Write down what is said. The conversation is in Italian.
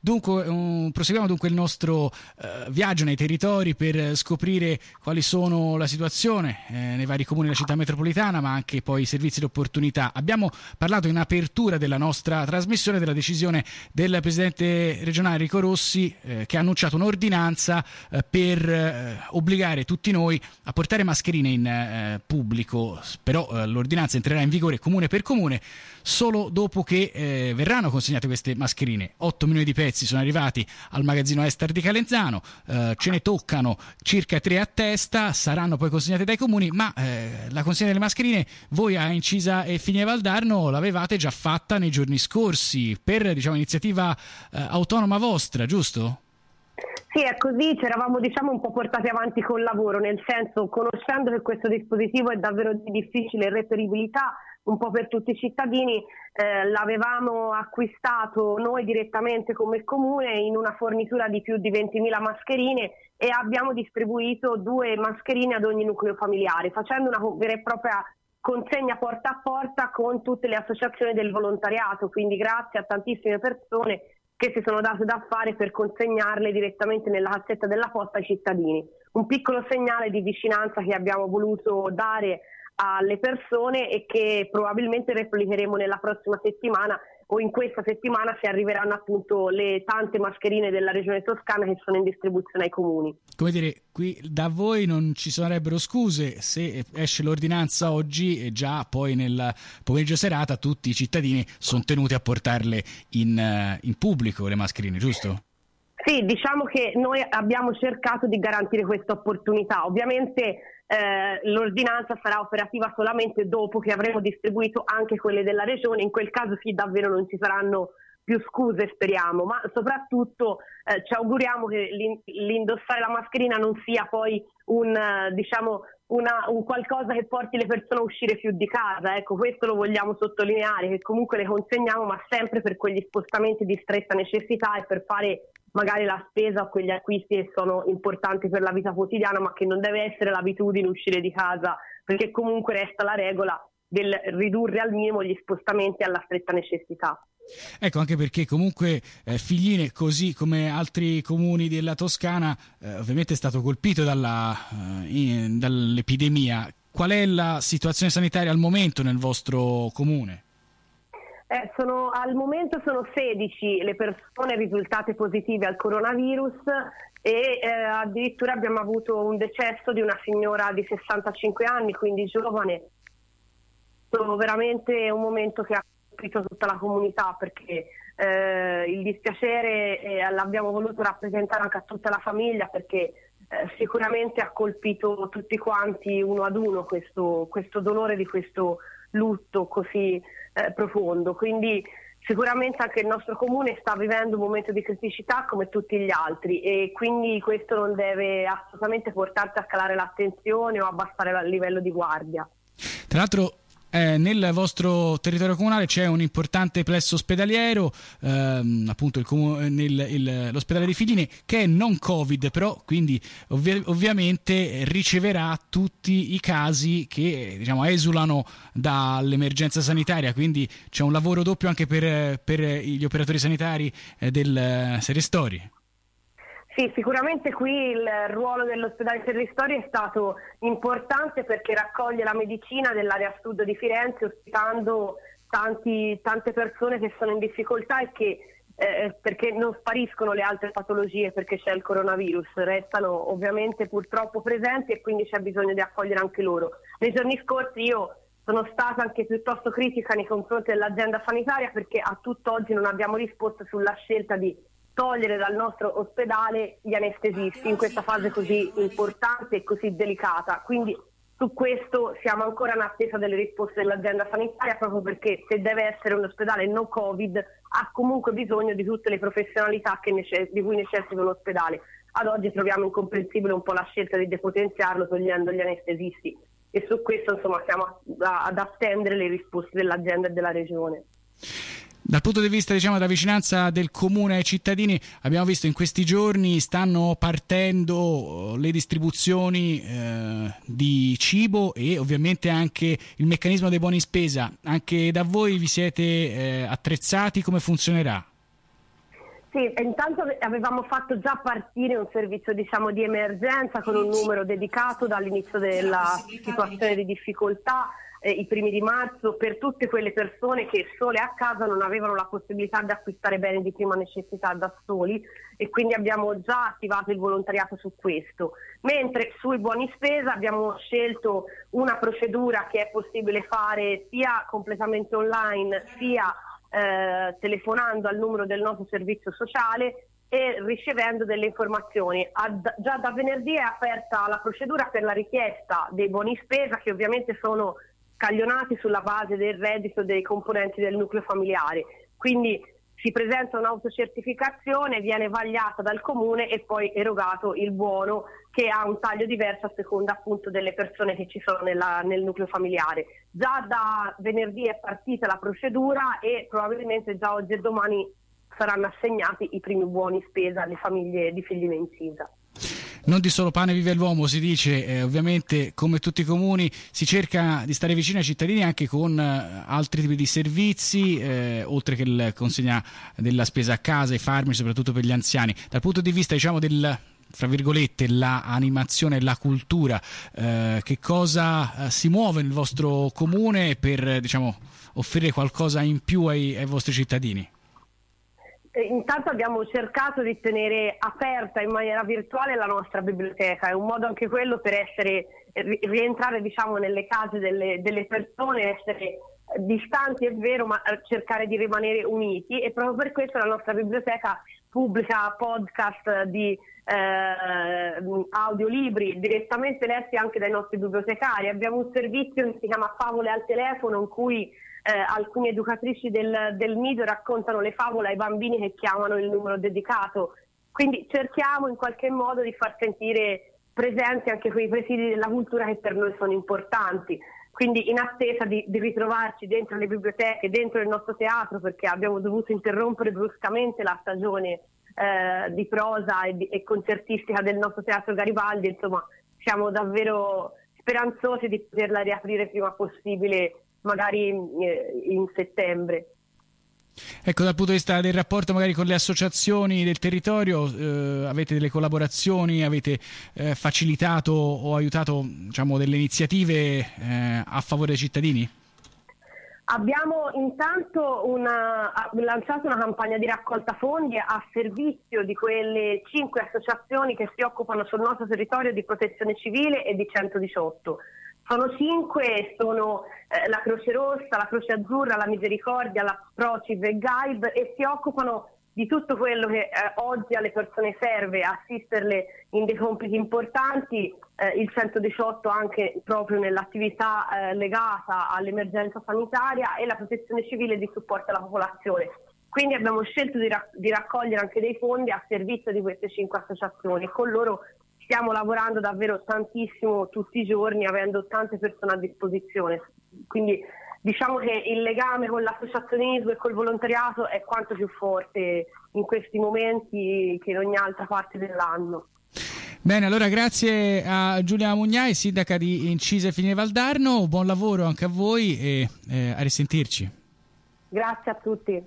Proseguiamo dunque il nostro viaggio nei territori per scoprire quali sono la situazione nei vari comuni della città metropolitana, ma anche poi i servizi di opportunità. Abbiamo parlato in apertura della nostra trasmissione della decisione del presidente regionale Enrico Rossi, che ha annunciato un'ordinanza per obbligare tutti noi a portare mascherine in pubblico, però l'ordinanza entrerà in vigore comune per comune solo dopo che verranno consegnate queste mascherine. 8 milioni di pezzi sono arrivati al magazzino Estar di Calenzano, ce ne toccano circa 3 a testa, saranno poi consegnate dai comuni, ma la consegna delle mascherine voi a Incisa e Figlia Valdarno l'avevate già fatta nei giorni scorsi per iniziativa autonoma vostra, giusto? Sì, è così, ci eravamo un po' portati avanti col lavoro, nel senso, conoscendo che questo dispositivo è davvero di difficile reperibilità un po' per tutti i cittadini, l'avevamo acquistato noi direttamente come comune in una fornitura di più di 20.000 mascherine e abbiamo distribuito 2 mascherine ad ogni nucleo familiare, facendo una vera e propria consegna porta a porta con tutte le associazioni del volontariato, quindi grazie a tantissime persone che si sono date da fare per consegnarle direttamente nella cassetta della posta ai cittadini. Un piccolo segnale di vicinanza che abbiamo voluto dare alle persone e che probabilmente replicheremo nella prossima settimana o in questa settimana, se arriveranno appunto le tante mascherine della regione Toscana che sono in distribuzione ai comuni. Come dire, qui da voi non ci sarebbero scuse se esce l'ordinanza oggi e già poi nel pomeriggio serata tutti i cittadini sono tenuti a portarle in pubblico le mascherine, giusto? Sì, diciamo che noi abbiamo cercato di garantire questa opportunità. Ovviamente l'ordinanza sarà operativa solamente dopo che avremo distribuito anche quelle della regione, in quel caso sì, davvero non ci saranno più scuse, speriamo, ma soprattutto ci auguriamo che l'indossare la mascherina non sia poi un qualcosa che porti le persone a uscire più di casa. Ecco, questo lo vogliamo sottolineare, che comunque le consegniamo, ma sempre per quegli spostamenti di stretta necessità e per fare magari la spesa o quegli acquisti che sono importanti per la vita quotidiana, ma che non deve essere l'abitudine uscire di casa, perché comunque resta la regola del ridurre al minimo gli spostamenti alla stretta necessità. Ecco, anche perché comunque Figline, così come altri comuni della Toscana, ovviamente è stato colpito dall'epidemia. Qual è la situazione sanitaria al momento nel vostro comune? Al momento sono 16 le persone risultate positive al coronavirus e addirittura abbiamo avuto un decesso di una signora di 65 anni, quindi giovane. È veramente un momento che ha colpito tutta la comunità, perché il dispiacere l'abbiamo voluto rappresentare anche a tutta la famiglia, perché sicuramente ha colpito tutti quanti uno ad uno questo dolore di questo lutto così profondo. Quindi sicuramente anche il nostro comune sta vivendo un momento di criticità come tutti gli altri, e quindi questo non deve assolutamente portarci a calare l'attenzione o abbassare il livello di guardia. Tra l'altro nel vostro territorio comunale c'è un importante plesso ospedaliero, appunto l'ospedale di Figline, che è non Covid, però quindi ovviamente riceverà tutti i casi che esulano dall'emergenza sanitaria, quindi c'è un lavoro doppio anche per gli operatori sanitari del Serristori. Sì, sicuramente qui il ruolo dell'ospedale Serristori è stato importante, perché raccoglie la medicina dell'area sud di Firenze, ospitando tante persone che sono in difficoltà e che perché non spariscono le altre patologie perché c'è il coronavirus, restano ovviamente purtroppo presenti e quindi c'è bisogno di accogliere anche loro. Nei giorni scorsi io sono stata anche piuttosto critica nei confronti dell'azienda sanitaria, perché a tutt'oggi non abbiamo risposto sulla scelta di togliere dal nostro ospedale gli anestesisti in questa fase così importante e così delicata. Quindi su questo siamo ancora in attesa delle risposte dell'azienda sanitaria, proprio perché se deve essere un ospedale no Covid ha comunque bisogno di tutte le professionalità di cui necessita un ospedale. Ad oggi troviamo incomprensibile un po' la scelta di depotenziarlo togliendo gli anestesisti, e su questo siamo ad attendere le risposte dell'azienda e della regione. Dal punto di vista della vicinanza del comune ai cittadini, abbiamo visto in questi giorni stanno partendo le distribuzioni di cibo e ovviamente anche il meccanismo dei buoni spesa. Anche da voi vi siete attrezzati? Come funzionerà? Sì, Sì, intanto avevamo fatto già partire un servizio, diciamo, di emergenza con un numero dedicato dall'inizio della situazione di difficoltà, i primi di marzo, per tutte quelle persone che sole a casa non avevano la possibilità di acquistare beni di prima necessità da soli, e quindi abbiamo già attivato il volontariato su questo. Mentre sui buoni spesa abbiamo scelto una procedura che è possibile fare sia completamente online sia telefonando al numero del nostro servizio sociale e ricevendo delle informazioni. Già da venerdì è aperta la procedura per la richiesta dei buoni spesa, che ovviamente sono scaglionati sulla base del reddito dei componenti del nucleo familiare. Quindi si presenta un'autocertificazione, viene vagliata dal comune e poi erogato il buono, che ha un taglio diverso a seconda appunto delle persone che ci sono nel nucleo familiare. Già da venerdì è partita la procedura e probabilmente già oggi e domani saranno assegnati i primi buoni spesa alle famiglie di figli mensita. Non di solo pane vive l'uomo, si dice, ovviamente come tutti i comuni si cerca di stare vicino ai cittadini anche con altri tipi di servizi, oltre che la consegna della spesa a casa, i farmaci, soprattutto per gli anziani. Dal punto di vista, diciamo, fra virgolette, la animazione e la cultura, che cosa si muove nel vostro comune per, diciamo, offrire qualcosa in più ai vostri cittadini? Intanto abbiamo cercato di tenere aperta in maniera virtuale la nostra biblioteca, è un modo anche quello per rientrare, diciamo, nelle case delle persone, essere distanti è vero, ma cercare di rimanere uniti, e proprio per questo la nostra biblioteca pubblica podcast di audiolibri direttamente letti anche dai nostri bibliotecari. Abbiamo un servizio che si chiama Favole al telefono, in cui alcune educatrici del nido raccontano le favole ai bambini che chiamano il numero dedicato. Quindi cerchiamo in qualche modo di far sentire presenti anche quei presidi della cultura che per noi sono importanti. Quindi in attesa di ritrovarci dentro le biblioteche, dentro il nostro teatro, perché abbiamo dovuto interrompere bruscamente la stagione di prosa e concertistica del nostro teatro Garibaldi, insomma siamo davvero speranzosi di poterla riaprire prima possibile, magari in settembre. Ecco, dal punto di vista del rapporto magari con le associazioni del territorio, avete delle collaborazioni, avete facilitato o aiutato, diciamo, delle iniziative a favore dei cittadini? Abbiamo intanto lanciato una campagna di raccolta fondi a servizio di quelle 5 associazioni che si occupano sul nostro territorio di protezione civile e di 118. Sono 5, sono la Croce Rossa, la Croce Azzurra, la Misericordia, la Prociv e Gaib, e si occupano di tutto quello che oggi alle persone serve, assisterle in dei compiti importanti, il 118 anche proprio nell'attività legata all'emergenza sanitaria, e la protezione civile di supporto alla popolazione. Quindi abbiamo scelto di raccogliere anche dei fondi a servizio di queste 5 associazioni, e con loro stiamo lavorando davvero tantissimo tutti i giorni, avendo tante persone a disposizione. Quindi diciamo che il legame con l'associazionismo e col volontariato è quanto più forte in questi momenti che in ogni altra parte dell'anno. Bene, allora grazie a Giulia Mugnai, sindaca di Incise Fine Valdarno, buon lavoro anche a voi e a risentirci. Grazie a tutti.